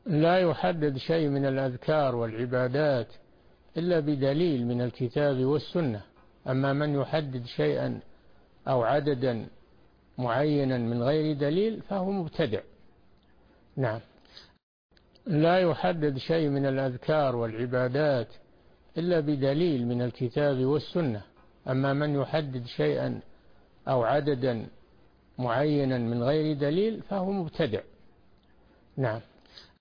لا يحدد شيء من الأذكار والعبادات إلا بدليل من الكتاب والسنة. أما من يحدد شيئا أو عددا معينا من غير دليل فهو مبتدع. نعم. لا يحدد شيء من الأذكار والعبادات إلا بدليل من الكتاب والسنة. أما من يحدد شيئا أو عددا معينا من غير دليل فهو مبتدع. نعم.